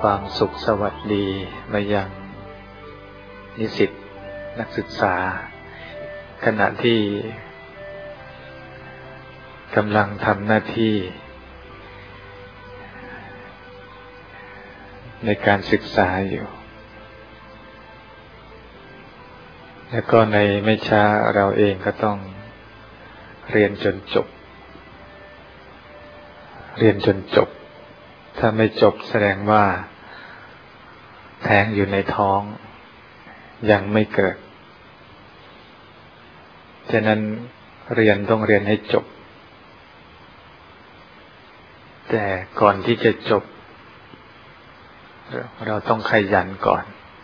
ความสุขสวัสดีมายังนิสิตนักศึกษาขณะที่กำลังทำหน้าที่ในการศึกษาอยู่แล้วก็ในไม่ช้าเราเองก็ต้องเรียนจนจบถ้าไม่จบแสดงว่าแท้งอยู่ในท้องยังไม่เกิดฉะนั้นต้องเรียนให้จบแต่ก่อนที่จะจบเราต้องขยันก่อน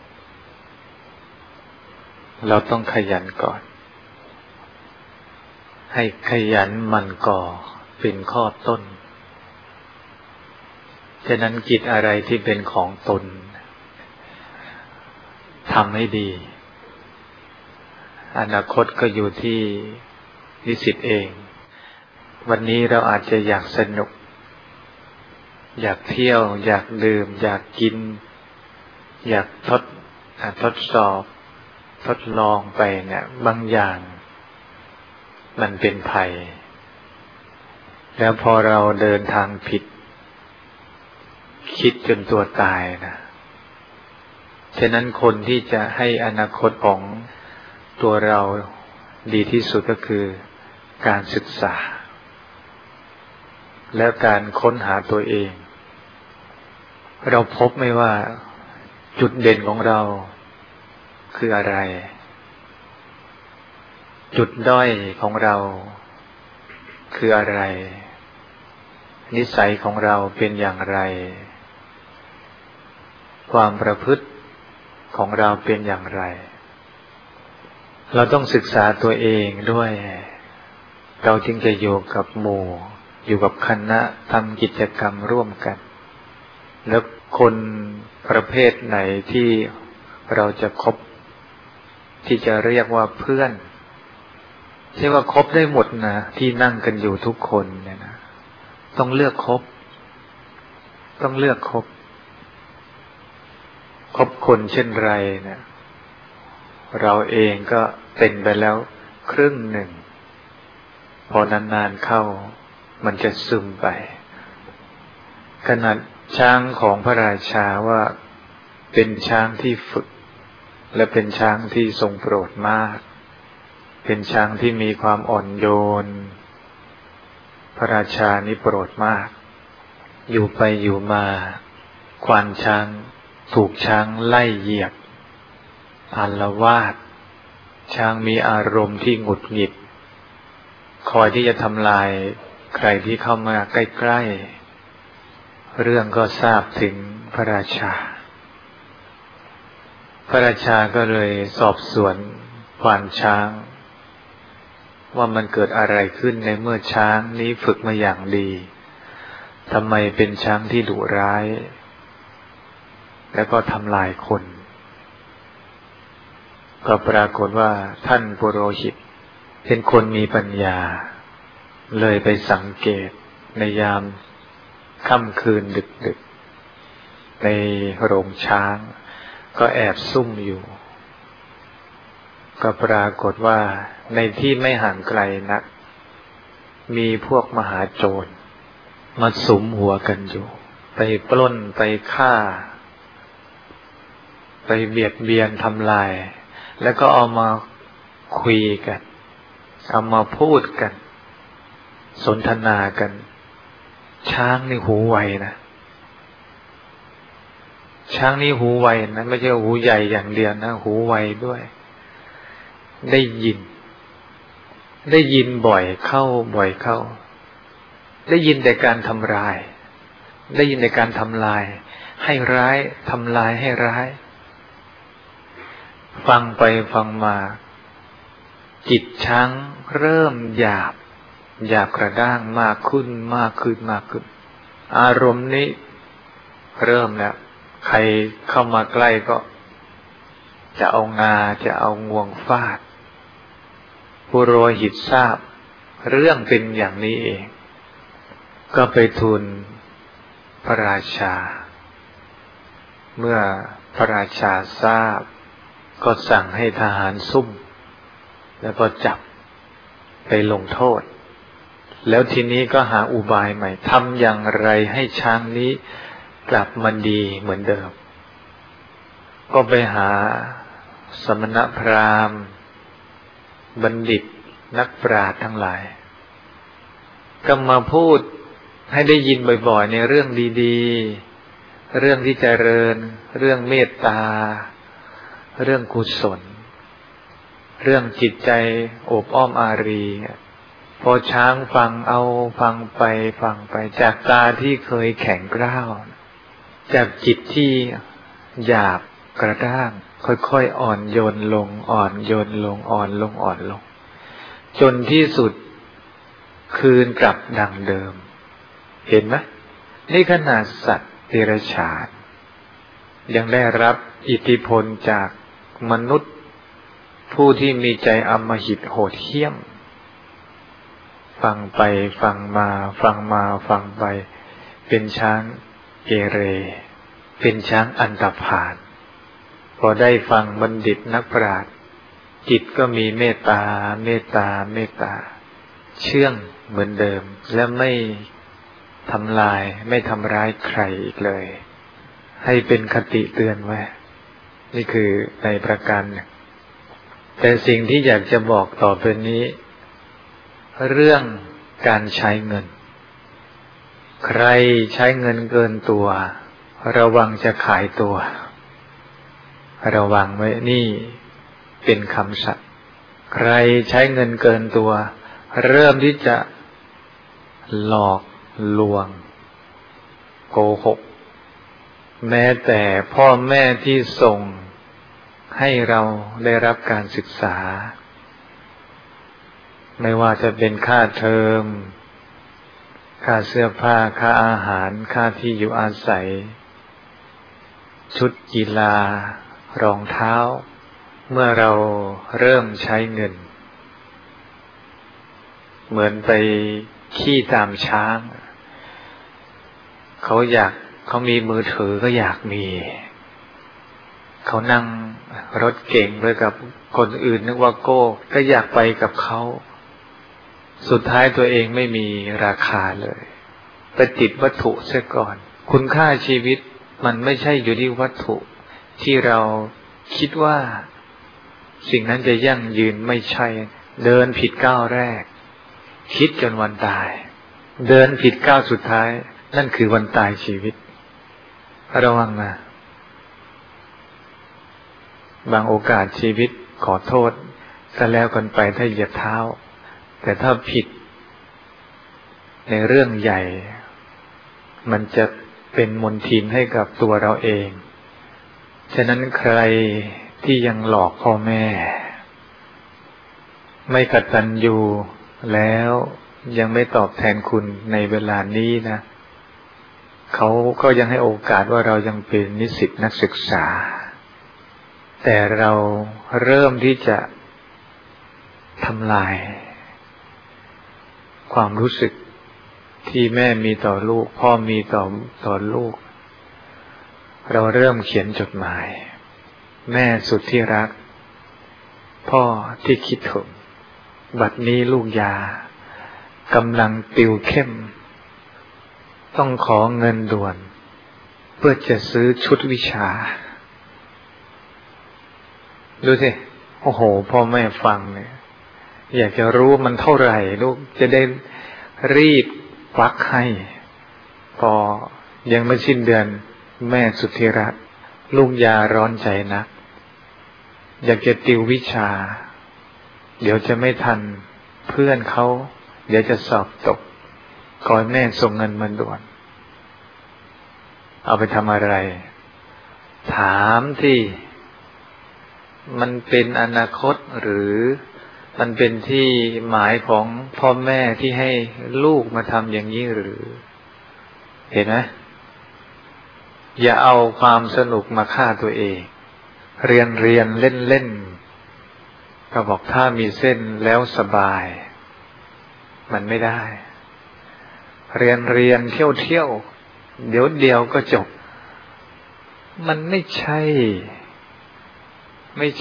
ให้ขยันมันก่อเป็นข้อต้นฉะนั้นกิจอะไรที่เป็นของตนทำให้ดีอนาคตก็อยู่ที่นิสิตเองวันนี้เราอาจจะอยากสนุกอยากเที่ยวอยากดื่มอยากกินอยากทดสอบทดลองไปเนี่ยบางอย่างมันเป็นภัยแล้วพอเราเดินทางผิดคิดจนตัวตายนะฉะนั้นคนที่จะให้อนาคตของตัวเราดีที่สุดก็คือการศึกษาและการค้นหาตัวเองเราพบไหมว่าจุดเด่นของเราคืออะไรจุดด้อยของเราคืออะไรนิสัยของเราเป็นอย่างไรความประพฤติของเราเป็นอย่างไรเราต้องศึกษาตัวเองด้วยเราจึงจะอยู่กับหมู่อยู่กับคณะทำกิจกรรมร่วมกันแล้วคนประเภทไหนที่เราจะคบที่จะเรียกว่าเพื่อนใช่ว่าคบได้หมดนะที่นั่งกันอยู่ทุกคนเนี่ยนะต้องเลือกคบคนเช่นไรเนี่ยเราเองก็เป็นไปแล้วครึ่งหนึ่งพอนานๆเข้ามันจะซึมไปขนาดช้างของพระราชาว่าเป็นช้างที่ฝึกและเป็นช้างที่ทรงโปรดมากเป็นช้างที่มีความอ่อนโยนพระราชานี่โปรดมากอยู่ไปอยู่มาควานช้างถูกช้างไล่เหยียบอาละวาดช้างมีอารมณ์ที่หงุดหงิดคอยที่จะทำลายใครที่เข้ามาใกล้ๆเรื่องก็ทราบถึงพระราชาก็เลยสอบสวนควานช้างว่ามันเกิดอะไรขึ้นในเมื่อช้างนี้ฝึกมาอย่างดีทำไมเป็นช้างที่ดุร้ายแล้วก็ทำลายคนก็ปรากฏว่าท่านปุโรหิตเป็นคนมีปัญญาเลยไปสังเกตในยามค่ำคืนดึกๆในโรงช้างก็แอบซุ่มอยู่ก็ปรากฏว่าในที่ไม่ห่างไกลนักมีพวกมหาโจรมาสุมหัวกันอยู่ไปปล้นไปฆ่าไปเบียดเบียนทำลายแล้วก็เอามาคุยกันเอามาพูดกันสนทนากันช้างนี่หูไวนะช้างนี่หูไวนะไม่ใช่หูใหญ่อย่างเดียวนะหูไวด้วยได้ยินบ่อยเข้าได้ยินแต่การทำลายให้ร้ายทำลายให้ร้ายฟังไปฟังมาจิตช้างเริ่มหยาบกระด้างมากขึ้นอารมณ์นี้เริ่มแล้วใครเข้ามาใกล้ก็จะเอางวงฟาดปุโรหิตทราบเรื่องเป็นอย่างนี้เองก็ไปทูลพระราชาเมื่อพระราชาทราบก็สั่งให้ทหารซุ่มแล้วก็จับไปลงโทษแล้วทีนี้ก็หาอุบายใหม่ทำอย่างไรให้ช้างนี้กลับมาดีเหมือนเดิมก็ไปหาสมณพราหมณ์บัณฑิตนักปราชญ์ทั้งหลายก็มาพูดให้ได้ยินบ่อยๆในเรื่องดีๆเรื่องที่เจริญเรื่องเมตตาเรื่องกุศลเรื่องจิตใจโอบอ้อมอารีพอช้างฟังไปจากตาที่เคยแข็งกร้าวจากจิตที่หยาบกระด้างค่อยๆอ่อนโยนลงจนที่สุดคืนกลับดังเดิมเห็นไหมนี่ขนาดสัตว์เดรัจฉานยังได้รับอิทธิพลจากมนุษย์ผู้ที่มีใจอำมหิตโหดเหี้ยมฟังไปฟังไปเป็นช้างเกเรเป็นช้างอันธพาลพอได้ฟังบัณฑิตนักปราชญ์จิตก็มีเมตตาเชื่องเหมือนเดิมและไม่ทำลายไม่ทำร้ายใครอีกเลยให้เป็นคติเตือนไว้นี่คือในประการหนึ่งแต่สิ่งที่อยากจะบอกต่อไปนี้เรื่องการใช้เงินใครใช้เงินเกินตัวระวังจะขายตัวระวังไว้นี่เป็นคำสัตย์ใครใช้เงินเกินตัวเริ่มที่จะหลอกลวงโกหกแม้แต่พ่อแม่ที่ส่งให้เราได้รับการศึกษาไม่ว่าจะเป็นค่าเทอมค่าเสื้อผ้าค่าอาหารค่าที่อยู่อาศัยชุดกีฬารองเท้าเมื่อเราเริ่มใช้เงินเหมือนไปขี้ตามช้างเขามีมือถือก็อยากมีเขานั่งรถเก่งไปกับคนอื่นนึกว่าโก้ก็อยากไปกับเขาสุดท้ายตัวเองไม่มีราคาเลยไปติดวัตถุเสียก่อนคุณค่าชีวิตมันไม่ใช่อยู่ที่วัตถุที่เราคิดว่าสิ่งนั้นจะยั่งยืนไม่ใช่เดินผิดก้าวแรกคิดจนวันตายเดินผิดก้าวสุดท้ายนั่นคือวันตายชีวิตระวังนะบางโอกาสชีวิตขอโทษซะแล้วกันไปถ้าเหยียบเท้าแต่ถ้าผิดในเรื่องใหญ่มันจะเป็นมลทินให้กับตัวเราเองฉะนั้นใครที่ยังหลอกพ่อแม่ไม่กตัญญูแล้วยังไม่ตอบแทนคุณในเวลานี้นะเขาก็ยังให้โอกาสว่าเรายังเป็นนิสิตนักศึกษาแต่เราเริ่มที่จะทำลายความรู้สึกที่แม่มีต่อลูกพ่อมีต่อลูกเราเริ่มเขียนจดหมายแม่สุดที่รักพ่อที่คิดถึงบัดนี้ลูกยากำลังติวเข้มต้องขอเงินด่วนเพื่อจะซื้อชุดวิชาดูสิโอ้โหพ่อแม่ฟังเนี่ยอยากจะรู้มันเท่าไหร่ลูกจะได้รีบควักให้พอยังไม่สิ้นเดือนแม่สุดที่รักลูกยาร้อนใจนักอยากจะติววิชาเดี๋ยวจะไม่ทันเพื่อนเขาเดี๋ยวจะสอบตกขอให้แม่ส่งเงินมาด่วนเอาไปทำอะไรถามที่มันเป็นอนาคตหรือมันเป็นที่หมายของพ่อแม่ที่ให้ลูกมาทำอย่างนี้หรือเห็นไหมอย่าเอาความสนุกมาฆ่าตัวเองเรียนเล่นก็บอกถ้ามีเส้นแล้วสบายมันไม่ได้เรียนเที่ยวเดี๋ยวก็จบมันไม่ใช่มัน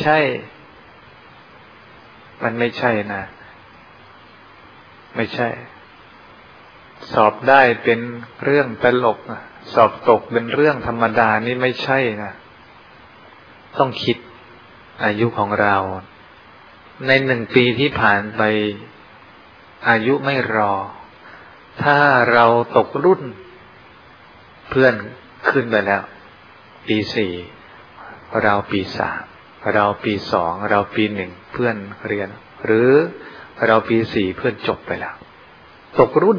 ไม่ใช่นะไม่ใช่สอบได้เป็นเรื่องตลกสอบตกเป็นเรื่องธรรมดานี่ไม่ใช่นะต้องคิดอายุของเราใน1 ปีที่ผ่านไปอายุไม่รอถ้าเราตกรุ่นเพื่อนขึ้นไปแล้วปี 4เราปี 3เราปี 2เราปี 1เพื่อนเรียนหรือเราปี 4เพื่อนจบไปแล้วตกรุ่น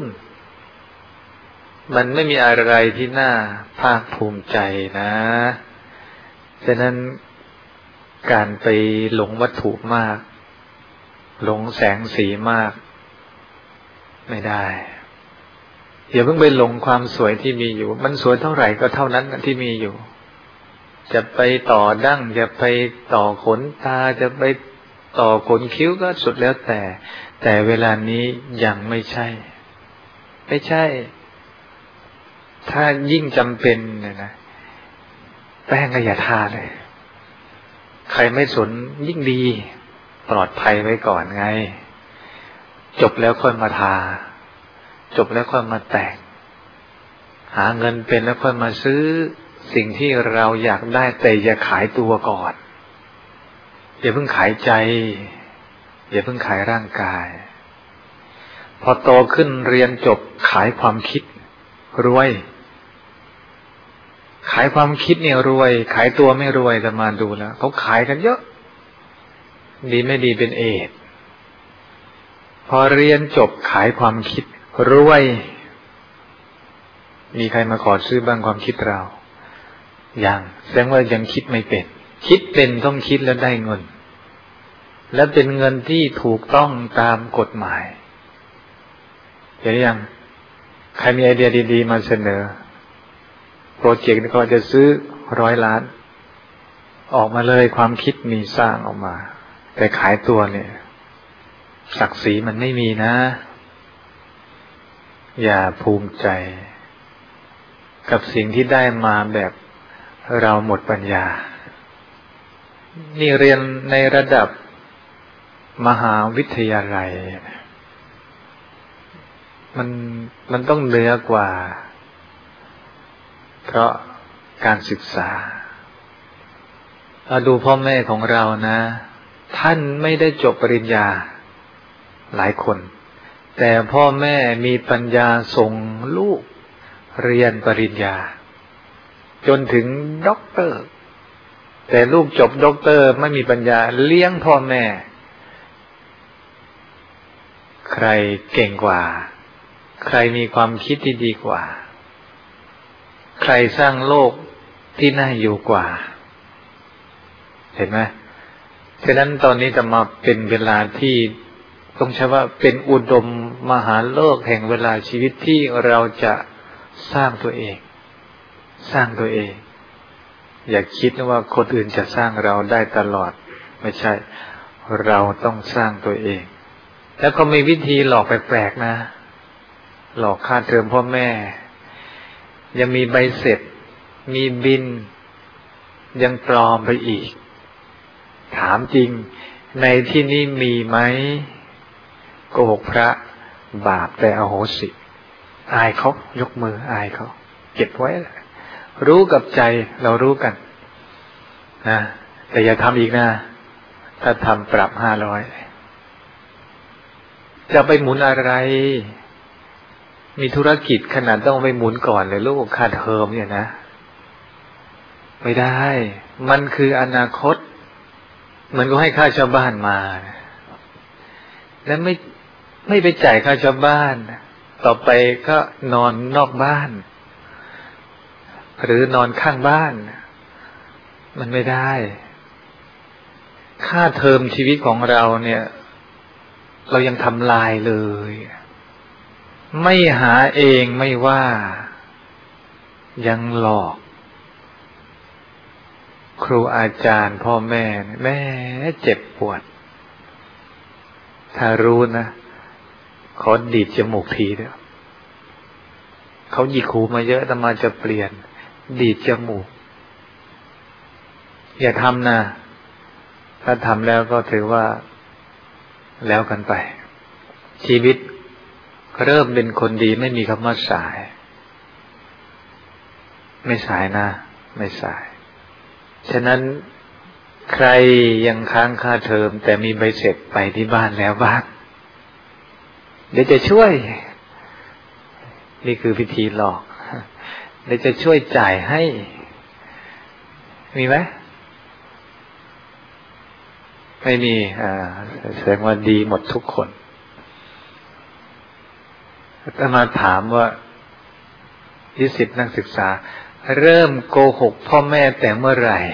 มันไม่มีอะไรที่น่าภาคภูมิใจนะฉะนั้นการไปหลงวัตถุมากหลงแสงสีมากไม่ได้อย่าเพิ่งไปหลงความสวยที่มีอยู่มันสวยเท่าไหร่ก็เท่านั้นที่มีอยู่จะไปต่อดั้งจะไปต่อขนตาจะไปต่อขนคิ้วก็สุดแล้วแต่เวลานี้ยังไม่ใช่ถ้ายิ่งจำเป็นเนี่ยนะแป้งก็อย่าทาเลยใครไม่สนยิ่งดีปลอดภัยไว้ก่อนไงจบแล้วค่อยมาทาจบแล้วค่อยมาแต่งหาเงินเป็นแล้วค่อยมาซื้อสิ่งที่เราอยากได้แต่อย่าขายตัวก่อนอย่าเพิ่งขายใจอย่าเพิ่งขายร่างกายพอโตขึ้นเรียนจบขายความคิดรวยขายความคิดเนี่ยรวยขายตัวไม่รวยแต่มาดูแล้วเขาขายกันเยอะดีไม่ดีเป็นเอดพอเรียนจบขายความคิดรวยมีใครมาขอซื้อบ้างความคิดเรายังแสดงว่ายังคิดไม่เป็นคิดเป็นต้องคิดแล้วได้เงินและเป็นเงินที่ถูกต้องตามกฎหมายเห็นยังใครมีไอเดียดีๆมาเสนอโปรเจกต์ก็จะซื้อ100 ล้านออกมาเลยความคิดมีสร้างออกมาแต่ขายตัวเนี่ยศักดิ์ศรีมันไม่มีนะอย่าภูมิใจกับสิ่งที่ได้มาแบบเราหมดปัญญานี่เรียนในระดับมหาวิทยาลัยมันต้องเหนือกว่าเพราะการศึกษาดูพ่อแม่ของเรานะท่านไม่ได้จบปริญญาหลายคนแต่พ่อแม่มีปัญญาส่งลูกเรียนปริญญาจนถึงด็อกเตอร์แต่ลูกจบด็อกเตอร์ไม่มีปัญญาเลี้ยงพ่อแม่ใครเก่งกว่าใครมีความคิดที่ดีกว่าใครสร้างโลกที่น่าอยู่กว่าเห็นไหมฉะนั้นตอนนี้จะมาเป็นเวลาที่ต้องใช้ว่าเป็นอุดมมหาโลกแห่งเวลาชีวิตที่เราจะสร้างตัวเองอย่าคิดว่าคนอื่นจะสร้างเราได้ตลอดไม่ใช่เราต้องสร้างตัวเองแล้วก็มีวิธีหลอกแปลกๆนะหลอกค่าเทอมพ่อแม่ยังมีใบเสร็จมีบินยังปลอมไปอีกถามจริงในที่นี้มีไหมโกหกพระบาปแต่อโหสิอายเขายกมืออายเขาเก็บไว้รู้กับใจเรารู้กันนะแต่อย่าทำอีกนะถ้าทำปรับ500จะไปหมุนอะไรมีธุรกิจขนาดต้องไปหมุนก่อนเลยลูกค่าเทอมเนี่ยนะไม่ได้มันคืออนาคตมันก็ให้ค่าชาวบ้านมาแล้วไม่ไปจ่ายค่าชาวบ้านต่อไปก็นอนนอกบ้านหรือนอนข้างบ้านมันไม่ได้ค่าเทอมชีวิตของเราเนี่ยเรายังทำลายเลยไม่หาเองไม่ว่ายังหลอกครูอาจารย์พ่อแม่แม่เจ็บปวดถ้ารู้นะขอดีดจมูกทีเดียวเขาหยิกหูมาเยอะแต่มาจะเปลี่ยนดีดจมูกอย่าทำนะถ้าทำแล้วก็ถือว่าแล้วกันไปชีวิตเริ่มเป็นคนดีไม่มีคำว่าสายไม่สายนะไม่สายฉะนั้นใครยังค้างค่าเทอมแต่มีใบเสร็จไปที่บ้านแล้วบ้างเดี๋ยวจะช่วยนี่คือวิธีหลอกเดี๋ยวจะช่วยจ่ายให้มีไหมไม่มีแสดงว่าดีหมดทุกคนถ้ามาถามว่านิสิตนักศึกษาเริ่มโกหกพ่อแม่แต่เมื่อไหร่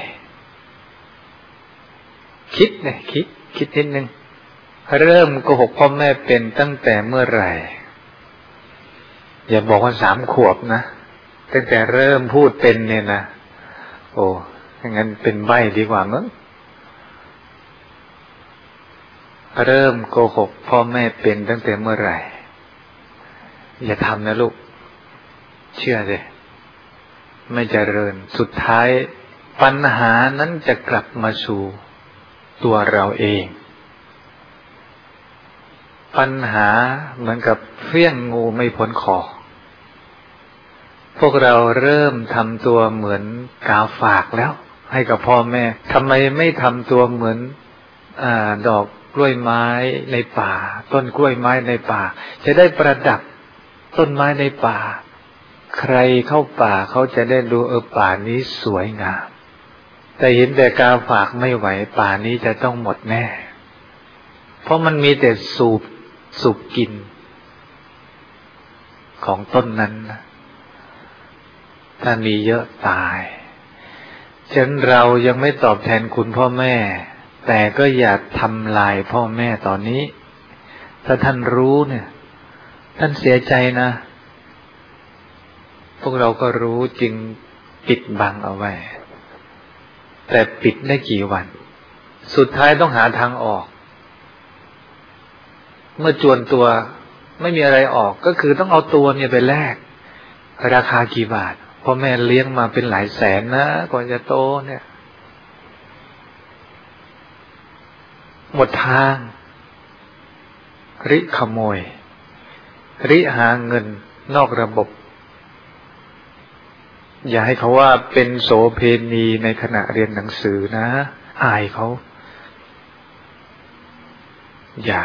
คิดนิดนึงเริ่มโกหกพ่อแม่เป็นตั้งแต่เมื่อไหร่อย่าบอกว่า3 ขวบนะตั้งแต่เริ่มพูดเป็นเนี่ยนะโอ้งั้นเป็นใบ้ดีกว่ามั้งเริ่มโกหกพ่อแม่เป็นตั้งแต่เมื่อไหร่อย่าทำนะลูกเชื่อสิไม่เจริญสุดท้ายปัญหานั้นจะกลับมาสู่ตัวเราเองปัญหาเหมือนกับเฟี้ยงงูไม่พ้นคอพวกเราเริ่มทำตัวเหมือนกาฝากแล้วให้กับพ่อแม่ทำไมไม่ทำตัวเหมือนดอกกล้วยไม้ในป่าต้นกล้วยไม้ในป่าจะได้ประดับต้นไม้ในป่าใครเข้าป่าเขาจะได้ดูป่านี้สวยงามแต่เห็นแต่กาฝากไม่ไหวป่านี้จะต้องหมดแน่เพราะมันมีแต่สูบกินของต้นนั้นถ้ามีเยอะตายฉะนั้นเรายังไม่ตอบแทนคุณพ่อแม่แต่ก็อย่าทำลายพ่อแม่ตอนนี้ถ้าท่านรู้เนี่ยท่านเสียใจนะพวกเราก็รู้จึงปิดบังเอาไว้แต่ปิดได้กี่วันสุดท้ายต้องหาทางออกเมื่อจวนตัวไม่มีอะไรออกก็คือต้องเอาตัวเนี่ยไปแลกราคากี่บาทพ่อแม่เลี้ยงมาเป็นหลายแสนนะก่อนจะโตเนี่ยหมดทางริขโมยริหาเงินนอกระบบอย่าให้เขาว่าเป็นโสเภณีในขณะเรียนหนังสือนะอายเขาอย่า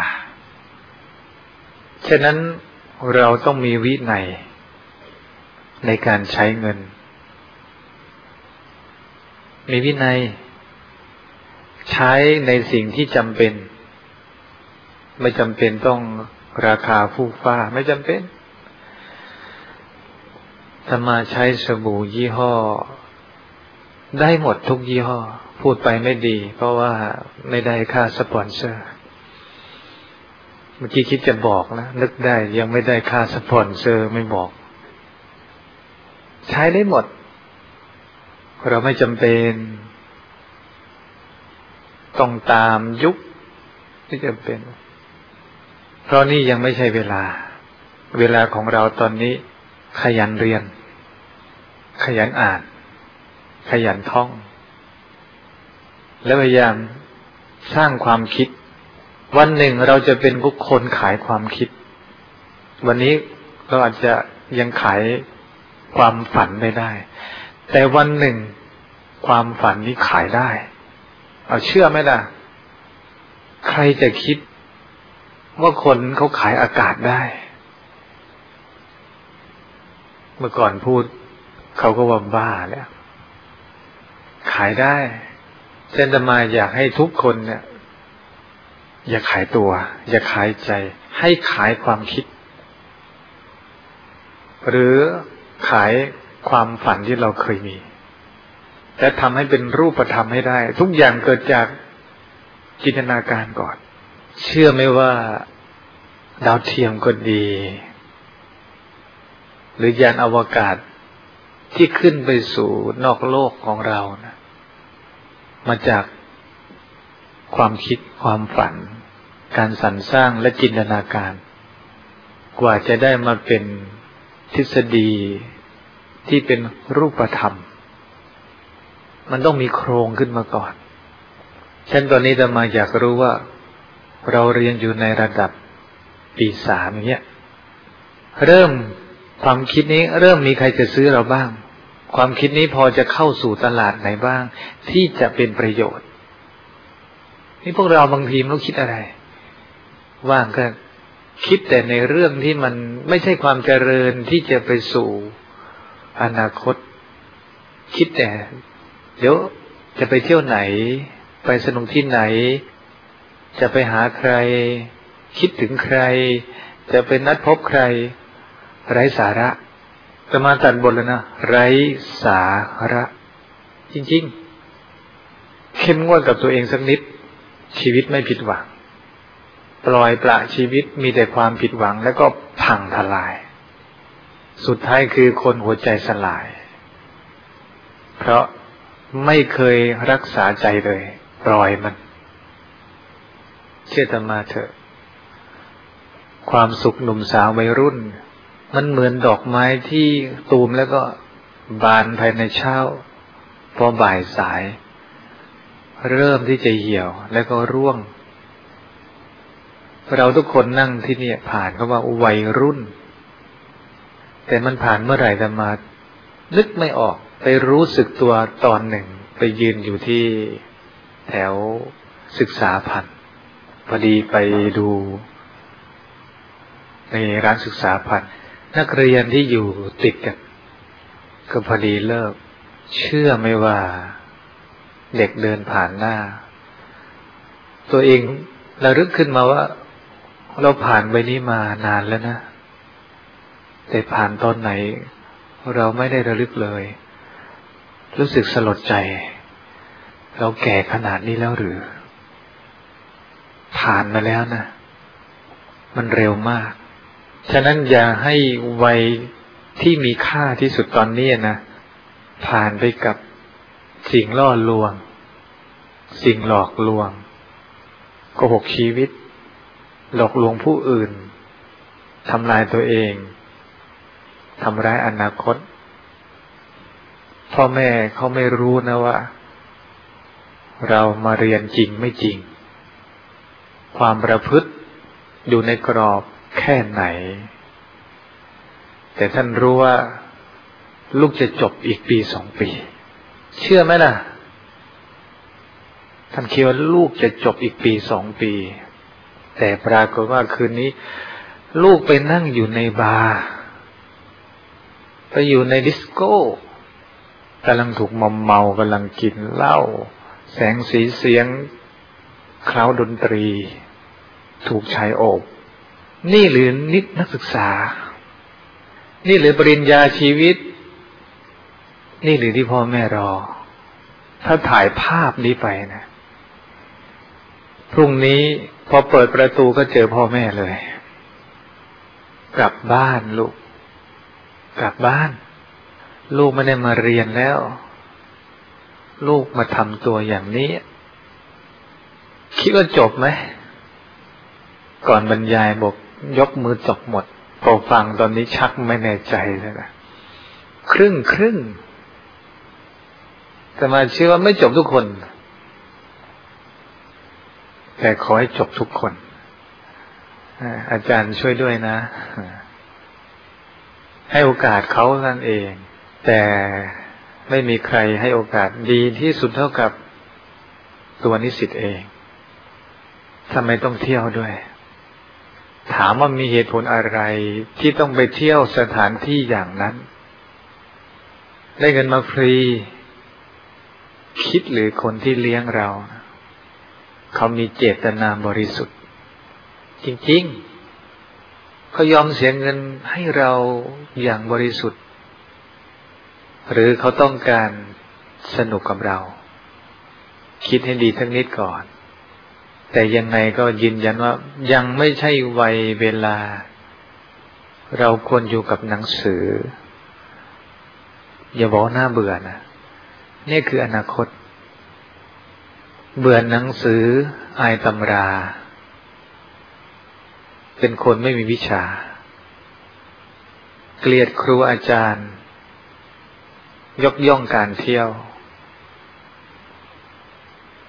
ฉะนั้นเราต้องมีวินัยในการใช้เงินมีวินัยใช้ในสิ่งที่จำเป็นไม่จำเป็นต้องราคาฟู่ฟ้าไม่จำเป็นถ้ามาใช้สบู่ยี่ห้อได้หมดทุกยี่ห้อพูดไปไม่ดีเพราะว่าไม่ได้ค่าสปอนเซอร์เมื่อกี้คิดจะบอกนะนึกได้ยังไม่ได้ค่าสปอนเซอร์ไม่บอกใช้ได้หมดเราไม่จำเป็นต้องตามยุคไม่จำเป็นเพราะนี่ยังไม่ใช่เวลาของเราตอนนี้ขยันเรียนขยันอ่านขยันท่องและพยายามสร้างความคิดวันหนึ่งเราจะเป็นบุคคลขายความคิดวันนี้เราอาจจะยังขายความฝันไม่ได้แต่วันหนึ่งความฝันนี้ขายได้เอาเชื่อไหมล่ะใครจะคิดว่าคนเขาขายอากาศได้เมื่อก่อนพูดเขาก็ว่าบ้าแล้วขายได้เช่นอาตมาอยากให้ทุกคนเนี่ยอย่าขายตัวอย่าขายใจให้ขายความคิดหรือขายความฝันที่เราเคยมีและทำให้เป็นรูปธรรมให้ได้ทุกอย่างเกิดจากจินตนาการก่อนเชื่อไหมว่าดาวเทียมก็ดีหรือยานอวกาศที่ขึ้นไปสู่นอกโลกของเรานะมาจากความคิดความฝันการสรรสร้างและจินตนาการกว่าจะได้มาเป็นทฤษฎีที่เป็นรูปธรรมมันต้องมีโครงขึ้นมาก่อนเช่นตอนนี้อาตมาอยากรู้ว่าเราเรียนอยู่ในระดับปี3อย่างเงี้ยเริ่มความคิดนี้เริ่มมีใครจะซื้อเราบ้างความคิดนี้พอจะเข้าสู่ตลาดไหนบ้างที่จะเป็นประโยชน์นี่พวกเราบางทีไม่รู้คิดอะไรว่างก็คิดแต่ในเรื่องที่มันไม่ใช่ความเจริญที่จะไปสู่อนาคตคิดแต่เดี๋ยวจะไปเที่ยวไหนไปสนุกที่ไหนจะไปหาใครคิดถึงใครจะไปนัดพบใครไร้สาระจะมาตัดบทแล้วนะไร้สาระจริงๆเข้มงวดกับตัวเองสักนิดชีวิตไม่ผิดหวังปล่อยปละชีวิตมีแต่ความผิดหวังแล้วก็พังทลายสุดท้ายคือคนหัวใจสลายเพราะไม่เคยรักษาใจเลยปล่อยมันเชื่ออาตมาเถอะความสุขหนุ่มสาววัยรุ่นมันเหมือนดอกไม้ที่ตูมแล้วก็บานภายในเช้าพอบ่ายสายเริ่มที่จะเหี่ยวแล้วก็ร่วงเราทุกคนนั่งที่นี่ผ่านเขาว่าวัยรุ่นแต่มันผ่านเมื่อไหร่อาตมานึกไม่ออกไปรู้สึกตัวตอนหนึ่งไปยืนอยู่ที่แถวศึกษาพันธ์พอดีไปดูในร้านศึกษาพันธ์นักเรียนที่อยู่ติดกันก็พอดีเลิกเชื่อไม่ว่าเด็กเดินผ่านหน้าตัวเองระลึกขึ้นมาว่าเราผ่านไปนี้มานานแล้วนะแต่ผ่านตอนไหนเราไม่ได้ระลึกเลยรู้สึกสลดใจเราแก่ขนาดนี้แล้วหรือผ่านมาแล้วนะมันเร็วมากฉะนั้นอย่าให้วัยที่มีค่าที่สุดตอนนี้นะผ่านไปกับสิ่งล่อลวงสิ่งหลอกลวงโกหกชีวิตหลอกลวงผู้อื่นทำลายตัวเองทำร้ายอนาคตพ่อแม่เขาไม่รู้นะว่าเรามาเรียนจริงไม่จริงความประพฤติอยู่ในกรอบแค่ไหนแต่ท่านรู้ว่าลูกจะจบอีกปี2 ปีเชื่อไหมล่ะท่านคิดว่าลูกจะจบอีกปี2 ปีแต่ปรากฏว่าคืนนี้ลูกไปนั่งอยู่ในบาร์ไปอยู่ในดิสโก้กำลังถูกมอมเมากำลังกินเหล้าแสงสีเสียงเคล้าดนตรีถูกชายโอบนี่หรือนิดนักศึกษานี่หรือปริญญาชีวิตนี่หรือที่พ่อแม่รอถ้าถ่ายภาพนี้ไปนะพรุ่งนี้พอเปิดประตูก็เจอพ่อแม่เลยกลับบ้านลูกกลับบ้านลูกไม่ได้มาเรียนแล้วลูกมาทำตัวอย่างนี้คิดว่าจบไหมก่อนบรรยายบอกยกมือจบหมดพอฟังตอนนี้ชักไม่แน่ใจแล้วนะครึ่งแต่มาเชื่อว่าไม่จบทุกคนแต่ขอให้จบทุกคนอาจารย์ช่วยด้วยนะให้โอกาสเขานั่นเองแต่ไม่มีใครให้โอกาสดีที่สุดเท่ากับตัวนิสิตเองทำไมต้องเที่ยวด้วยถามว่ามีเหตุผลอะไรที่ต้องไปเที่ยวสถานที่อย่างนั้นได้เงินมาฟรีคิดหรือคนที่เลี้ยงเราเขามีเจตนาบริสุทธิ์จริงๆเขายอมเสียเงินให้เราอย่างบริสุทธิ์หรือเขาต้องการสนุกกับเราคิดให้ดีสักนิดก่อนแต่ยังไงก็ยืนยันว่ายังไม่ใช่วัยเวลาเราควรอยู่กับหนังสืออย่าบอกน่าเบื่อนะนี่คืออนาคตเบื่อหนังสืออายตำราเป็นคนไม่มีวิชาเกลียดครูอาจารย์ยกย่องการเที่ยว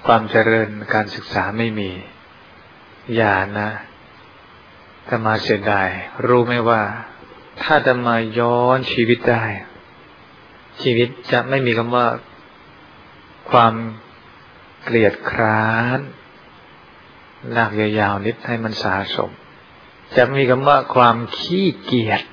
ความเจริญการศึกษาไม่มีอย่านะอาตมาเสียดายรู้ไหมว่าถ้าอาตมาย้อนชีวิตได้ชีวิตจะไม่มีคำว่าความเกลียดคร้านลากยาวๆนิดให้มันสะสมจะมีคำว่าความขี้เกียจ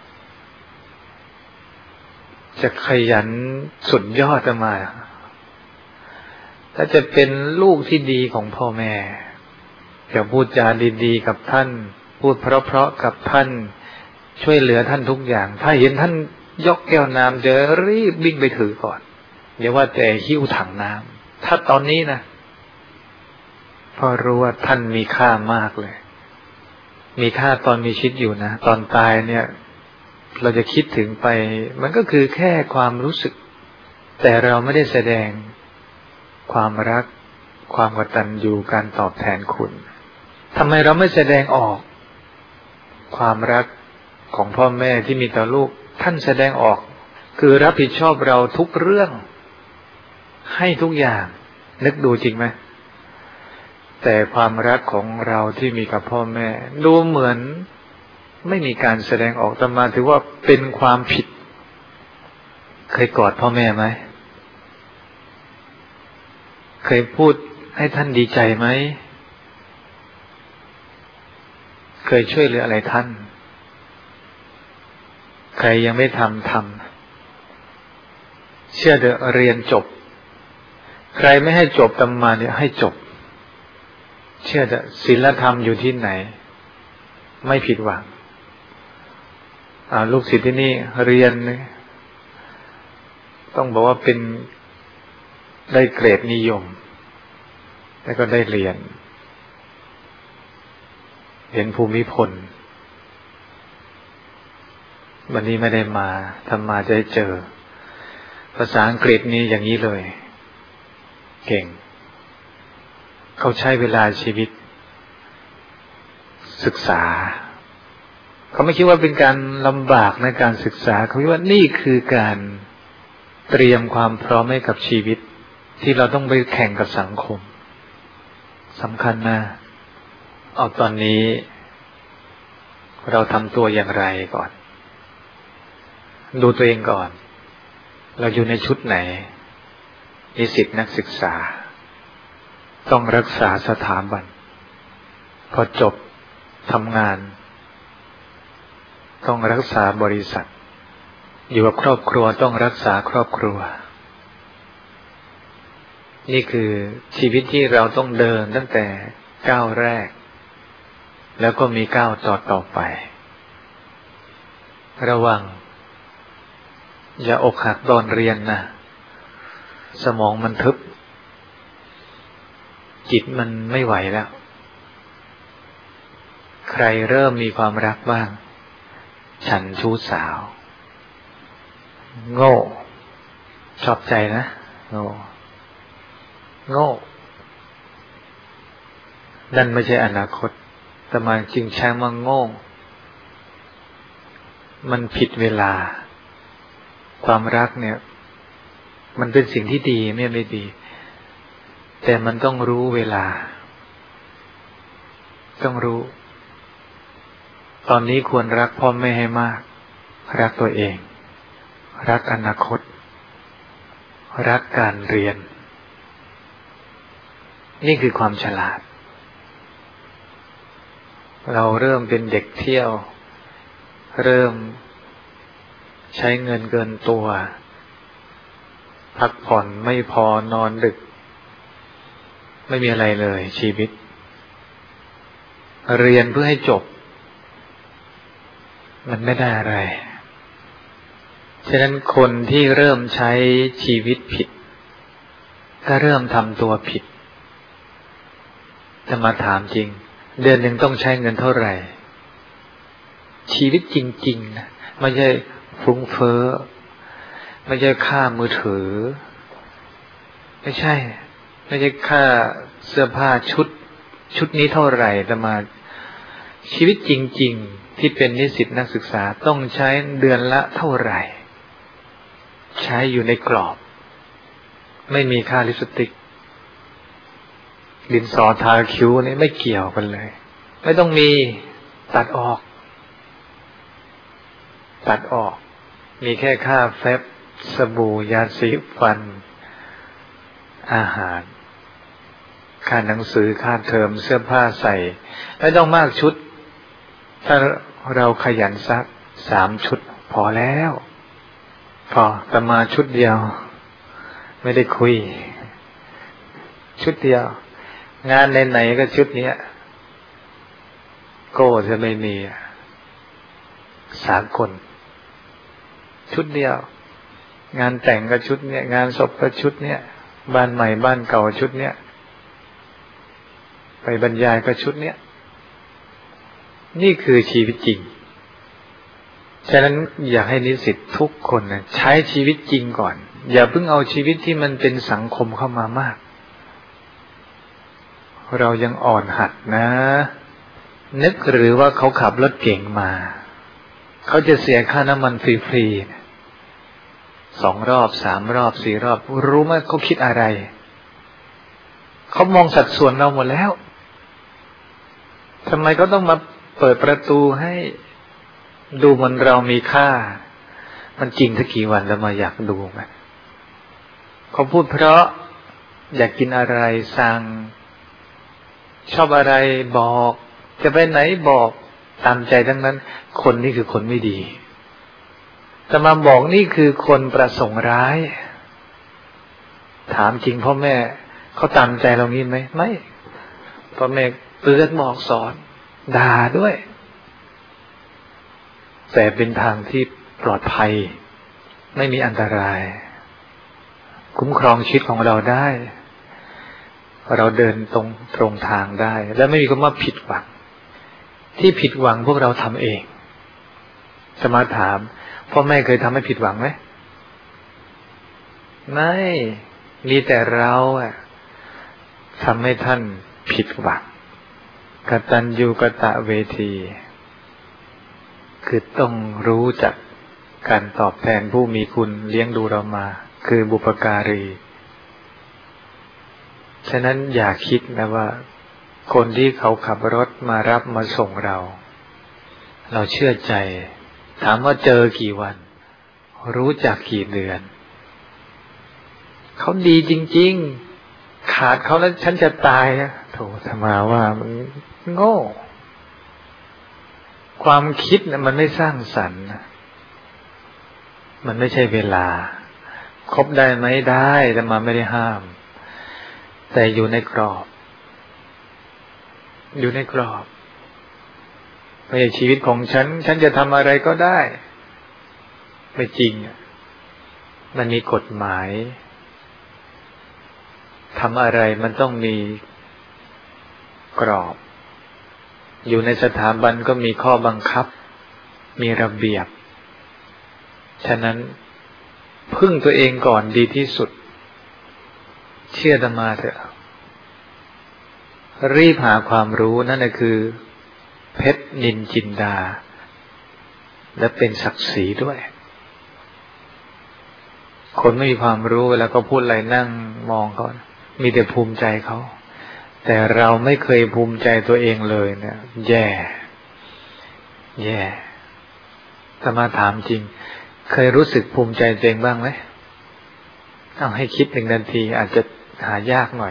จะขยันสุดยอดอาตมาถ้าจะเป็นลูกที่ดีของพ่อแม่จะพูดจาดีๆกับท่านพูดเพราะๆกับท่านช่วยเหลือท่านทุกอย่างถ้าเห็นท่านยกแก้วน้ำจะรีบวิ่งไปถือก่อนอย่าว่าแต่หิ้วถังน้ำถ้าตอนนี้นะพอรู้ว่าท่านมีค่ามากเลยมีค่าตอนมีชีวิตอยู่นะตอนตายเนี่ยเราจะคิดถึงไปมันก็คือแค่ความรู้สึกแต่เราไม่ได้แสดงความรักความกตัญญูการตอบแทนคุณทำไมเราไม่แสดงออกความรักของพ่อแม่ที่มีต่อลูกท่านแสดงออกคือรับผิดชอบเราทุกเรื่องให้ทุกอย่างนึกดูจริงไหมแต่ความรักของเราที่มีกับพ่อแม่ดูเหมือนไม่มีการแสดงออกแต่มาถือว่าเป็นความผิดเคยกอดพ่อแม่ไหมเคยพูดให้ท่านดีใจไหมเคยช่วยเหลืออะไรท่านใครยังไม่ทำเชื่อเถอะเรียนจบใครไม่ให้จบตำมาเนี่ยให้จบเชื่อเถอะศีลธรรมอยู่ที่ไหนไม่ผิดหวังลูกศิษย์ที่นี่เรียนต้องบอกว่าเป็นได้เกรดนิยมแล้วก็ได้เรียนภูมิพลวันนี้ไม่ได้มาทำมาจะได้เจอภาษาอังกฤษนี่อย่างนี้เลยเก่งเขาใช้เวลาชีวิตศึกษาเขาไม่คิดว่าเป็นการลำบากในการศึกษาเขาคิดว่านี่คือการเตรียมความพร้อมให้กับชีวิตที่เราต้องไปแข่งกับสังคมสำคัญนะเอาตอนนี้เราทำตัวอย่างไรก่อนดูตัวเองก่อนเราอยู่ในชุดไหนนิสิตนักศึกษาต้องรักษาสถาบันพอจบทำงานต้องรักษาบริษัทอยู่กับครอบครัวต้องรักษาครอบครัวนี่คือชีวิตที่เราต้องเดินตั้งแต่ก้าวแรกแล้วก็มีก้าวต่อไประวังอย่าอกหักตอนเรียนนะสมองมันทึบจิตมันไม่ไหวแล้วใครเริ่มมีความรักบ้างฉันชู้สาวโง่ชอบใจนะโง่นั่นไม่ใช่อนาคตแต่มันจริงแช่งว่าโง่มันผิดเวลาความรักเนี่ยมันเป็นสิ่งที่ดีไม่ดีแต่มันต้องรู้เวลาต้องรู้ตอนนี้ควรรักพ่อแม่ให้มากรักตัวเองรักอนาคตรักการเรียนนี่คือความฉลาดเราเริ่มเป็นเด็กเที่ยวเริ่มใช้เงินเกินตัวพักผ่อนไม่พอนอนดึกไม่มีอะไรเลยชีวิตเรียนเพื่อให้จบมันไม่ได้อะไรฉะนั้นคนที่เริ่มใช้ชีวิตผิดก็เริ่มทำตัวผิดจะมาถามจริงเดือนหนึ่งต้องใช้เงินเท่าไหร่ชีวิตจริงๆนะไม่ใช่ฟุ้งเฟ้อไม่ใช่ค่ามือถือไม่ใช่ค่าเสื้อผ้าชุดนี้เท่าไหร่แต่มาชีวิตจริงๆที่เป็นนิสิตนักศึกษาต้องใช้เดือนละเท่าไหร่ใช้อยู่ในกรอบไม่มีค่าลิปสติกดินสอทาคิ้วนี่ไม่เกี่ยวกันเลยไม่ต้องมีตัดออกมีแค่ค่าแฟบสบู่ยาสีฟันอาหารค่าหนังสือค่าเทอมเสื้อผ้าใส่ไม่ต้องมากชุดถ้าเราขยันสัก3 ชุดพอแล้วพอแต่มาชุดเดียวไม่ได้คุยชุดเดียวงานไหนๆก็ชุดนี้โก้จะไม่มีสากลชุดเดียวงานแต่งก็ชุดเนี้ยงานศพก็ชุดเนี้ยบ้านใหม่บ้านเก่าชุดเนี้ยไปบรรยายก็ชุดเนี้ยนี่คือชีวิตจริงฉะนั้นอยากให้นิสิตทุกคนนะใช้ชีวิตจริงก่อนอย่าเพิ่งเอาชีวิตที่มันเป็นสังคมเข้ามามากเรายังอ่อนหัดนะนึกหรือว่าเขาขับรถเก่งมาเขาจะเสียค่าน้ำมันฟรีๆ2 รอบ3 รอบ4 รอบรู้ไหมเขาคิดอะไรเขามองสัดส่วนเราหมดแล้วทำไมเขาต้องมาเปิดประตูให้ดูมันเรามีค่ามันจริงสักกี่วันแล้วมาอยากดูไหมเขาพูดเพราะอยากกินอะไรสั่งชอบอะไรบอกจะไปไหนบอกตามใจทั้งนั้นคนนี้คือคนไม่ดีแต่มาบอกนี่คือคนประสงค์ร้ายถามจริงพ่อแม่เขาตามใจเรางี้ไหมไม่พ่อแม่เตือนบอกสอนด่าด้วยแต่เป็นทางที่ปลอดภัยไม่มีอันตรายคุ้มครองชีวิตของเราได้เราเดินตรงทางได้และไม่มีคำว่าผิดหวังที่ผิดหวังพวกเราทำเองจะมาถามพ่อแม่เคยทำให้ผิดหวังไหมไม่มีแต่เราทำให้ท่านผิดหวังกตัญญูกตเวทีคือต้องรู้จักการตอบแทนผู้มีคุณเลี้ยงดูเรามาคือบุพการีฉะนั้นอย่าคิดนะว่าคนที่เขาขับรถมารับมาส่งเราเชื่อใจถามว่าเจอกี่วันรู้จักกี่เดือนเขาดีจริงๆขาดเขาแล้วฉันจะตายนะโถธรรมาว่ามันโง่ความคิดนะมันไม่สร้างสรรค์มันไม่ใช่เวลาคบได้ไหมได้แต่มาไม่ได้ห้ามแต่อยู่ในกรอบไม่ใช่ชีวิตของฉันจะทำอะไรก็ได้ไม่จริงมันมีกฎหมายทำอะไรมันต้องมีกรอบอยู่ในสถาบันก็มีข้อบังคับมีระเบียบฉะนั้นพึ่งตัวเองก่อนดีที่สุดเชื่ออาตมาเถอะรีบหาความรู้นั่นก็คือเพชรนินจินดาและเป็นศักดิ์ศรีด้วยคนไม่มีความรู้เวลาก็พูดอะไรนั่งมองเขามีแต่ภูมิใจเขาแต่เราไม่เคยภูมิใจตัวเองเลยเนี่ยแย่แต่มาถามจริงเคยรู้สึกภูมิใจตัวเองบ้างไหมเอาให้คิด1 นาทีอาจจะหายากหน่อย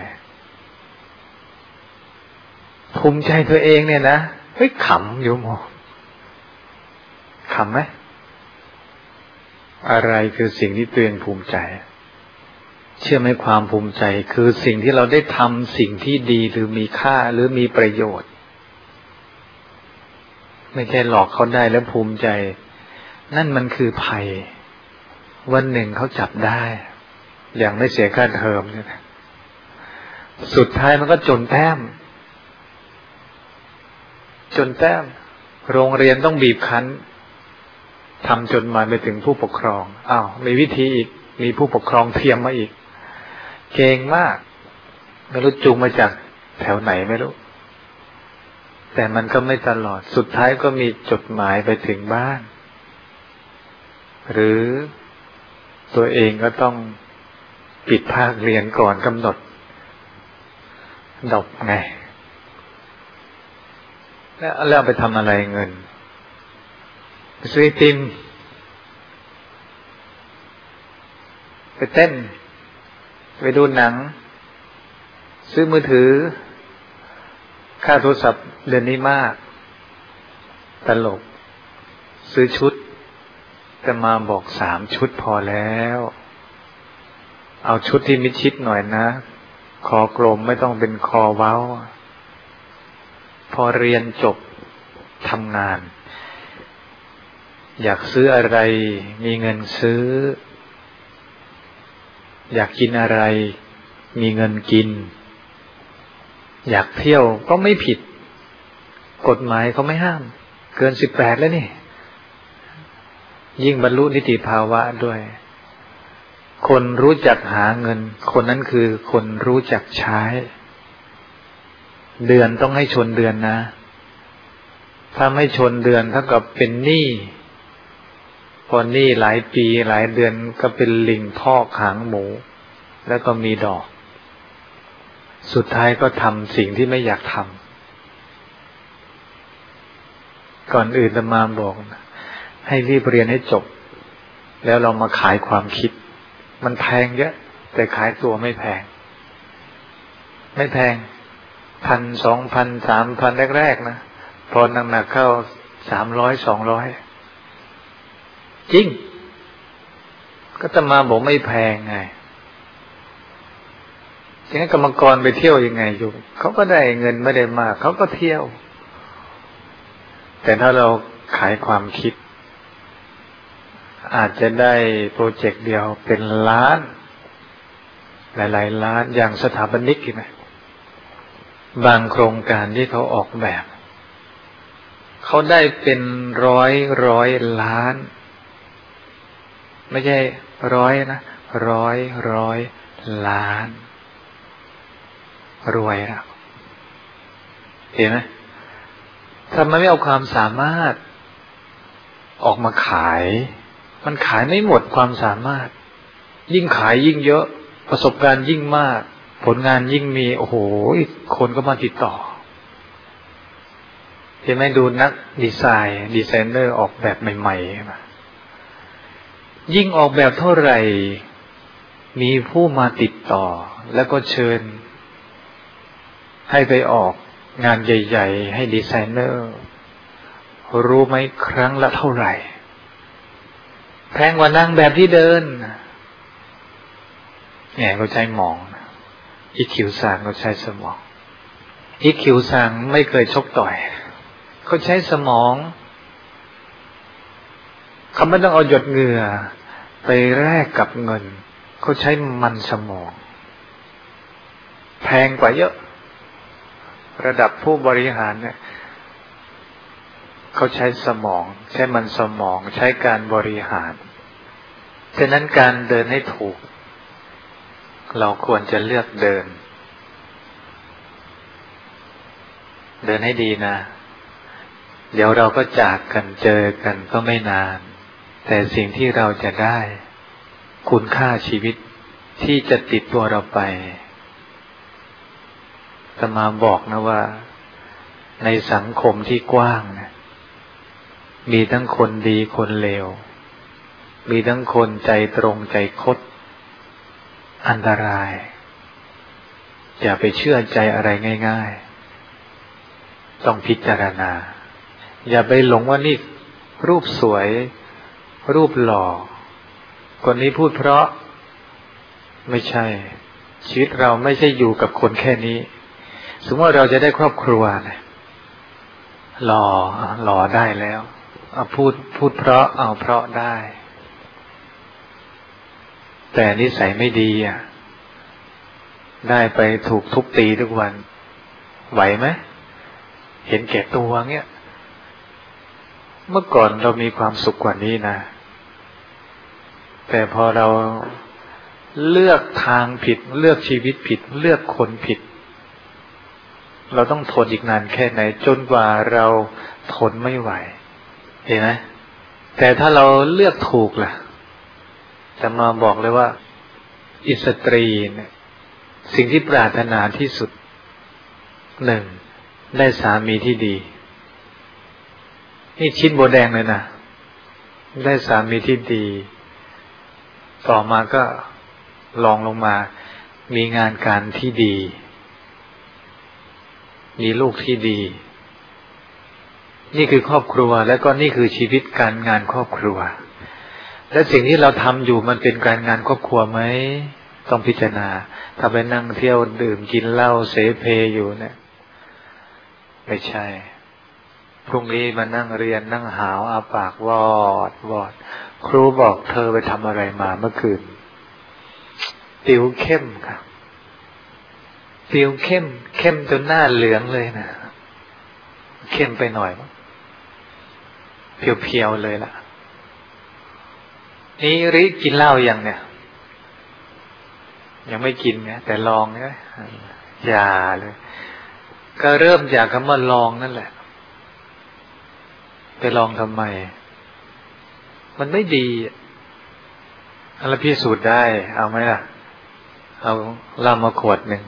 ภูมิใจตัวเองเนี่ยนะเฮ้ยขำอยู่หมอขำไหมอะไรคือสิ่งที่ตัวเองภูมิใจเชื่อไหมความภูมิใจคือสิ่งที่เราได้ทำสิ่งที่ดีหรือมีค่าหรือมีประโยชน์ไม่ใช่หลอกเขาได้แล้วภูมิใจนั่นมันคือภัยวันหนึ่งเขาจับได้อย่างไม่เสียค่าเทอมเนี่ยสุดท้ายมันก็จนแต้มโรงเรียนต้องบีบคั้นทำจนมาไปถึงผู้ปกครองมีวิธีอีกมีผู้ปกครองเทียมมาอีกเก่งมากไม่รู้จูงมาจากแถวไหนไม่รู้แต่มันก็ไม่ตลอดสุดท้ายก็มีจดหมายไปถึงบ้านหรือตัวเองก็ต้องปิดภาคเรียนก่อนกำหนดดอกไงแล้วไปทำอะไรเงินไปซื้อไอติมไปเต้นไปดูหนังซื้อมือถือค่าโทรศัพท์เดือนนี้มากตลกซื้อชุดแต่มาบอก3 ชุดพอแล้วเอาชุดที่มิดชิดหน่อยนะคอกลมไม่ต้องเป็นคอเว้าพอเรียนจบทำงานอยากซื้ออะไรมีเงินซื้ออยากกินอะไรมีเงินกินอยากเที่ยวก็ไม่ผิดกฎหมายเขาไม่ห้ามเกิน18แล้วนี่ยิ่งบรรลุนิติภาวะด้วยคนรู้จักหาเงินคนนั้นคือคนรู้จักใช้เดือนต้องให้ชนเดือนนะถ้าไม่ชนเดือนเท่ากับเป็นหนี้พอหนี้หลายปีหลายเดือนก็เป็นลิงพอกหางหมูแล้วก็มีดอกสุดท้ายก็ทำสิ่งที่ไม่อยากทำก่อนอื่นอาตมาบอกให้รีบเรียนให้จบแล้วเรามาขายความคิดมันแพงเยอะแต่ขายตัวไม่แพง1,000 2,000 3,000แรกๆนะพอหนักๆเข้า300 200จริงก็อาตมาบอกไม่แพงไงฉะนั้นกรรมกรไปเที่ยวยังไงอยู่เขาก็ได้เงินไม่ได้มากเขาก็เที่ยวแต่ถ้าเราขายความคิดอาจจะได้โปรเจกต์เดียวเป็นล้านหลายๆล้านอย่างสถาปนิกเห็นไหมบางโครงการที่เขาออกแบบเขาได้เป็นร้อยล้านไม่ใช่ร้อยนะร้อยล้านรวยแล้วเห็นไหมถ้ามันไม่เอาความสามารถออกมาขายมันขายไม่หมดความสามารถยิ่งขายยิ่งเยอะประสบการณ์ยิ่งมากผลงานยิ่งมีโอ้โหคนก็มาติดต่อเห็นไหมดูนักดีไซเนอร์ออกแบบใหม่ๆยิ่งออกแบบเท่าไหร่มีผู้มาติดต่อแล้วก็เชิญให้ไปออกงานใหญ่ๆให้ดีไซเนอร์รู้ไหมครั้งละเท่าไหร่แพงกว่านางแบบที่เดินเนี่ยเขาใช้หมองอีคิวซังเขาใช้สมองอีคิวซังไม่เคยชกต่อยเขาใช้สมองเขาไม่ต้องเอาหยดเหงื่อไปแลกกับเงินเขาใช้มันสมองแพงกว่าเยอะระดับผู้บริหารเนี่ยเขาใช้สมองใช้มันสมองใช้การบริหารฉะนั้นการเดินให้ถูกเราควรจะเลือกเดินให้ดีนะเดี๋ยวเราก็จากกันเจอกันก็ไม่นานแต่สิ่งที่เราจะได้คุณค่าชีวิตที่จะติดตัวเราไปอาตมาบอกนะว่าในสังคมที่กว้างนะมีทั้งคนดีคนเลวมีทั้งคนใจตรงใจคดอันตรายอย่าไปเชื่อใจอะไรง่ายๆต้องพิจารณาอย่าไปหลงว่านี่รูปสวยรูปหล่อคนนี้พูดเพราะไม่ใช่ชีวิตเราไม่ใช่อยู่กับคนแค่นี้สมมติว่าเราจะได้ครอบครัวนะหล่อได้แล้วพูดเพราะเอาเพราะได้แต่นิสัยไม่ดีได้ไปถูกทุบตีทุกวันไหวไหมเห็นแก่ตัวเงี้ยเมื่อก่อนเรามีความสุขกว่านี้นะแต่พอเราเลือกทางผิดเลือกชีวิตผิดเลือกคนผิดเราต้องทนอีกนานแค่ไหนจนกว่าเราทนไม่ไหวเห็นไหมแต่ถ้าเราเลือกถูกล่ะจะมาบอกเลยว่าอิสตรีเนี่ยสิ่งที่ปรารถนาที่สุดหนึ่งได้สามีที่ดีนี่ชิ้นโบแดงเลยนะได้สามีที่ดีต่อมาก็ลองลงมามีงานการที่ดีมีลูกที่ดีนี่คือครอบครัวแล้วก็นี่คือชีวิตการงานครอบครัวและสิ่งที่เราทำอยู่มันเป็นการงานครอบครัวไหมต้องพิจารณาถ้าไปนั่งเที่ยวดื่มกินเหล้าเสเพอยู่เนี่ยไม่ใช่พรุ่งนี้มานั่งเรียนนั่งหาวอาปากวอดครูบอกเธอไปทำอะไรมาเมื่อคืนติวเข้มครับติวเข้มจนหน้าเหลืองเลยนะเข้มไปหน่อยมั้งเพียวๆเลยล่ะนี่ริกินเหล้ายังเนี่ยยังไม่กินนะแต่ลองนะอย่าเลยก็เริ่มจากคำว่าลองนั่นแหละไปลองทำไมมันไม่ดีอะไรพิสูจน์ได้เอาไหมล่ะเอาเหล้ามาขวดหนึ่ง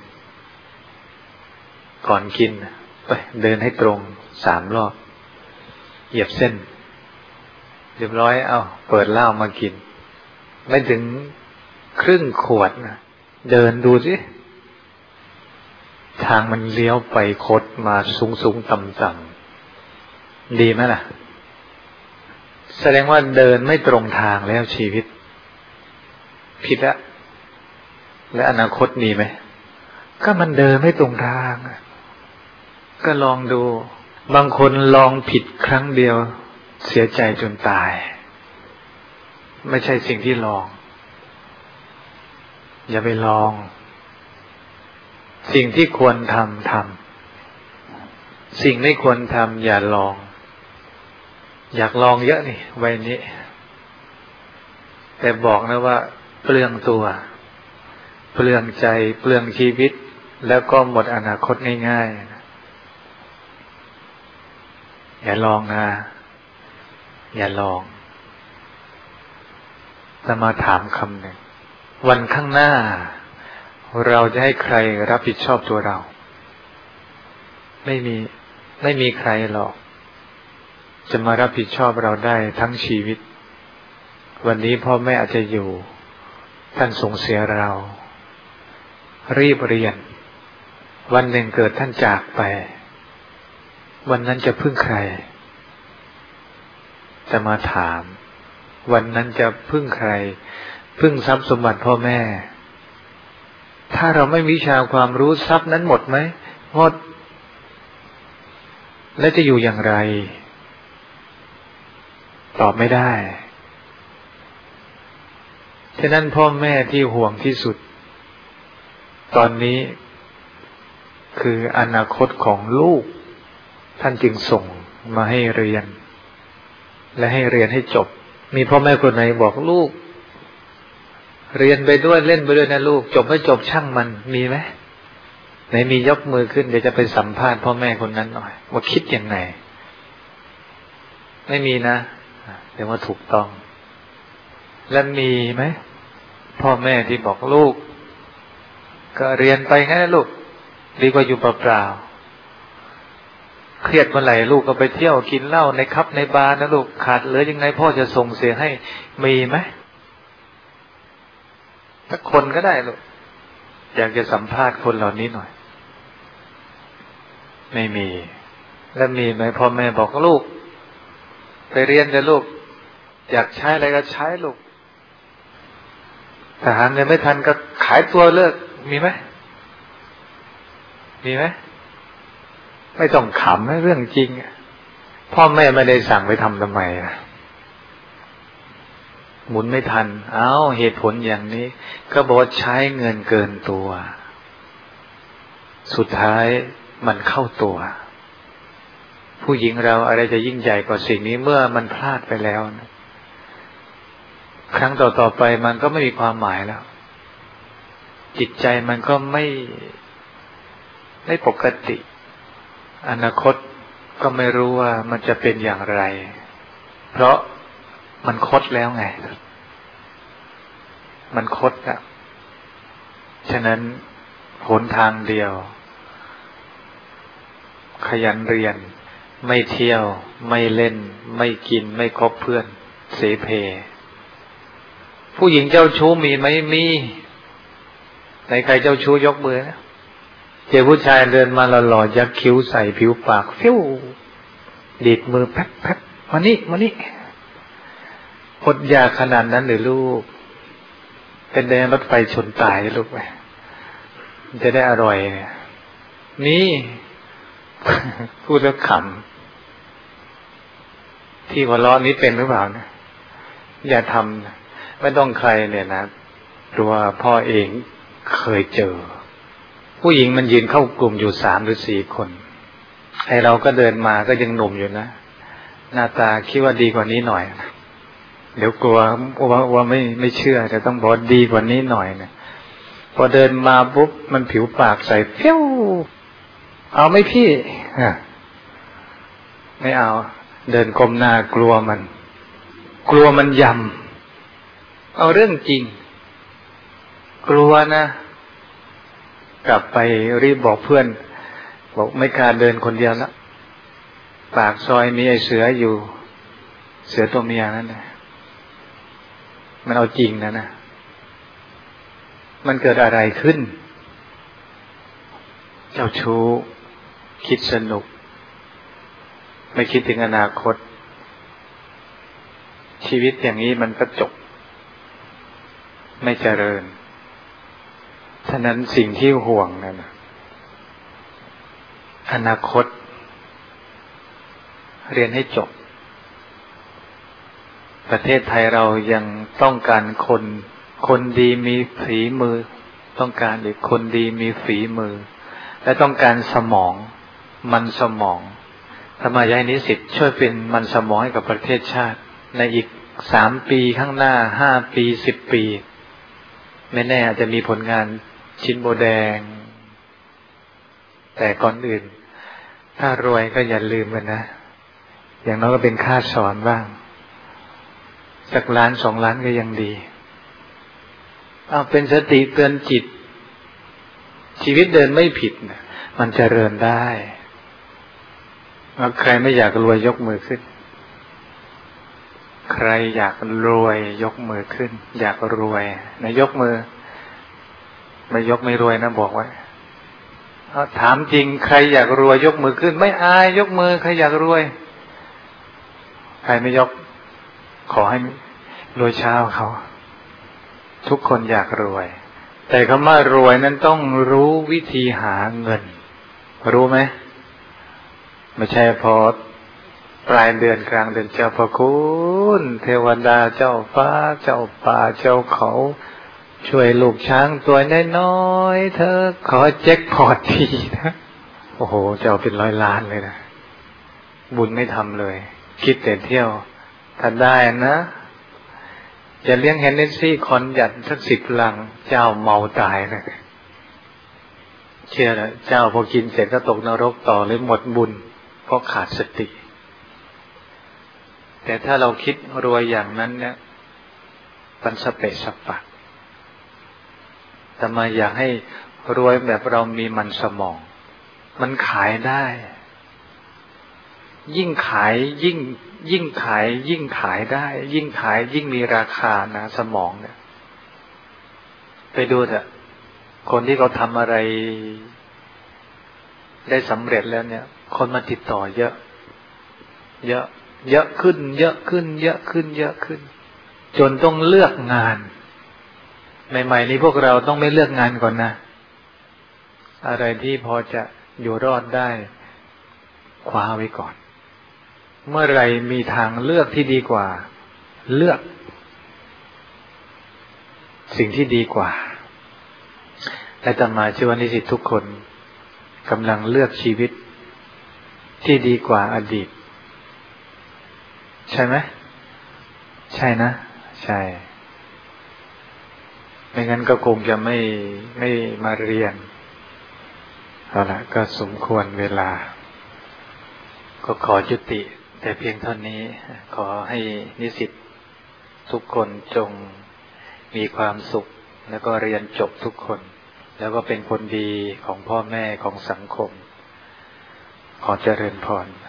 ก่อนกินไปเดินให้ตรง3 รอบเหยียบเส้นเรียบร้อยเอาเปิดเหล้ามากินไม่ถึงครึ่งขวดนะเดินดูสิทางมันเลี้ยวไปคดมาสูงต่ำๆดีไหมล่ะแสดงว่าเดินไม่ตรงทางแล้วชีวิตผิดละและอนาคตมีไหมก็มันเดินไม่ตรงทางก็ลองดูบางคนลองผิดครั้งเดียวเสียใจจนตายไม่ใช่สิ่งที่ลองอย่าไปลองสิ่งที่ควรทำสิ่งไม่ควรทำอย่าลองอยากลองเยอะนี่วัยนี้แต่บอกนะว่าเปลืองตัวเปลืองใจเปลืองชีวิตแล้วก็หมดอนาคตง่ายๆอย่าลองนะอย่าลองจะมาถามคำหนึ่งวันข้างหน้าเราจะให้ใครรับผิดชอบตัวเราไม่มีใครหรอกจะมารับผิดชอบเราได้ทั้งชีวิตวันนี้พ่อแม่อาจจะอยู่ท่านส่งเสียเรารีบเรียนวันหนึ่งเกิดท่านจากไปวันนั้นจะพึ่งใครจะมาถามวันนั้นจะพึ่งใครพึ่งทรัพย์สมบัติพ่อแม่ถ้าเราไม่มีวิชาความรู้ทรัพย์นั้นหมดไหมหมดและจะอยู่อย่างไรตอบไม่ได้ฉะนั้นพ่อแม่ที่ห่วงที่สุดตอนนี้คืออนาคตของลูกท่านจึงส่งมาให้เรียนและให้เรียนให้จบมีพ่อแม่คนไหนบอกลูกเรียนไปด้วยเล่นไปด้วยนะลูกจบไม่จบช่างมันมีไหมไหนมียกมือขึ้นเดี๋ยวจะไปสัมภาษณ์พ่อแม่คนนั้นหน่อยว่าคิดยังไงไม่มีนะเดี๋ยวว่าถูกต้องและมีไหมพ่อแม่ที่บอกลูกก็เรียนไปงั้นนะลูกดีกว่าอยู่เปล่าๆเครียดเมื่อไหร่ลูกก็ไปเที่ยวกินเหล้าในคับในบาร์นะลูกขาดเหลือยังไงพ่อจะส่งเสียให้มีไหมสักคนก็ได้ลูกอยากจะสัมภาษณ์คนเหล่านี้หน่อยไม่มีแล้วมีไหมพ่อแม่บอกลูกไปเรียนแต่ลูกอยากใช้อะไรก็ใช้ลูกถ้าหาเงินไม่ทันก็ขายตัวเลิกมีไหมไม่ต้องขำให้เรื่องจริงพ่อแม่ไม่ได้สั่งไปทำไมหมุนไม่ทันเหตุผลอย่างนี้ก็บอกใช้เงินเกินตัวสุดท้ายมันเข้าตัวผู้หญิงเราอะไรจะยิ่งใหญ่กว่าสิ่งนี้เมื่อมันพลาดไปแล้วนะครั้งต่อไปมันก็ไม่มีความหมายแล้วจิตใจมันก็ไม่ปกติอนาคตก็ไม่รู้ว่ามันจะเป็นอย่างไรเพราะมันคดแล้วไงมันคดอ่ะฉะนั้นหนทางเดียวขยันเรียนไม่เที่ยวไม่เล่นไม่กินไม่คบเพื่อนเสเพผู้หญิงเจ้าชู้มีไหมมีไหนใครเจ้าชู้ยกมือนะเจอผู้ชายเดินมาหล่อๆยักคิ้วใส่ผิวปากฟิวดีดมือแป๊บแป๊บมานี่อดอยากขนาดนั้นหรือลูกเป็นแดงรถไฟชนตายลูกไปจะได้อร่อยเนี่ยนี่ พูดแล้วขำที่หัวเราะนี้เป็นหรือเปล่านะอย่าทำนะไม่ต้องใครเนี่ยนะตัวพ่อเองเคยเจอผู้หญิงมันยืนเข้ากลุ่มอยู่3 หรือ 4 คนไอเราก็เดินมาก็ยังหนุ่มอยู่นะหน้าตาคิดว่าดีกว่านี้หน่อยนะเดี๋ยวกลัวว่าไม่เชื่อแต่ต้องบอกดีกว่านี้หน่อยนะพอเดินมาปุ๊บมันผิวปากใส่เฟี้ยวเอาไหมพี่ไม่เอาเดินก้มหน้ากลัวมันยำเอาเรื่องจริงกลัวนะกลับไปรีบบอกเพื่อนบอกไม่กล้าเดินคนเดียวแล้วปากซอยมีไอ้เสืออยู่เสือตัวเมียนั่นนะมันเอาจริงนะมันเกิดอะไรขึ้นเจ้าชู้คิดสนุกไม่คิดถึงอนาคตชีวิตอย่างนี้มันก็จบไม่เจริญฉะนั้นสิ่งที่ห่วงนั่นอนาคตเรียนให้จบประเทศไทยเรายังต้องการคนดีมีฝีมือต้องการเด็กคนดีมีฝีมือและต้องการสมองทำไมยายนิสิตช่วยเป็นมันสมองให้กับประเทศชาติในอีก3 ปีข้างหน้า5 ปี10 ปีไม่แน่อาจจะมีผลงานชิ้นโบแดงแต่ก่อนอื่นถ้ารวยก็อย่าลืมกันนะอย่างน้อยก็เป็นค่าสอนบ้างสัก1 ล้าน 2 ล้านก็ยังดีเอาเป็นสติเตือนจิตชีวิตเดินไม่ผิดนะมันเจริญได้ใครไม่อยากรวยยกมือขึ้นใครอยากรวยยกมือขึ้นอยากรวยนะยกมือไม่ยกไม่รวยนะบอกไว้ถามจริงใครอยากรวยยกมือขึ้นไม่อายยกมือใครอยากรวยใครไม่ยกขอให้รวยเช้าเขาทุกคนอยากรวยแต่คำว่ารวยนั้นต้องรู้วิธีหาเงินรู้ไหมไม่ใช่พอปลายเดือนกลางเดือนเจ้าพระคุณเทวดาเจ้าฟ้าเจ้าป่าเจ้าเขาช่วยลูกช้างตัวน้อยๆเธอขอแจ็คพอตทีนะโอ้โหจะเอาเป็น100 ล้านเลยนะบุญไม่ทำเลยคิดแต่เที่ยวถ้าได้นะจะเลี้ยงเฮนเนสซี่คอนยัดสัก10 ลังเจ้าเมาตายนะเชื่อแล้วเจ้าพอกินเสร็จก็ตกนรกต่อเลยหมดบุญเพราะขาดสติแต่ถ้าเราคิดรวยอย่างนั้นเนี่ยมันสเปะสปะแต่มาอยากให้รวยแบบเรามีมันสมองมันขายได้ยิ่งขายยิ่งขายได้ยิ่งขายยิ่งมีราคานะสมองเนี่ยไปดูเถอะคนที่เขาทำอะไรได้สำเร็จแล้วเนี่ยคนมาติดต่อเยอะขึ้นจนต้องเลือกงานใหม่ๆนี้พวกเราต้องไม่เลือกงานก่อนนะอะไรที่พอจะอยู่รอดได้คว้าไว้ก่อนเมื่อไรมีทางเลือกที่ดีกว่าเลือกสิ่งที่ดีกว่าและอาตมาเชื่อว่านิสิตทุกคนกำลังเลือกชีวิตที่ดีกว่าอดีตใช่ไหมใช่นะใช่ไม่งั้นก็คงจะไม่มาเรียนเอาละก็สมควรเวลาก็ขอยุติแต่เพียงเท่านี้ขอให้นิสิตทุกคนจงมีความสุขแล้วก็เรียนจบทุกคนแล้วก็เป็นคนดีของพ่อแม่ของสังคมขอเจริญพร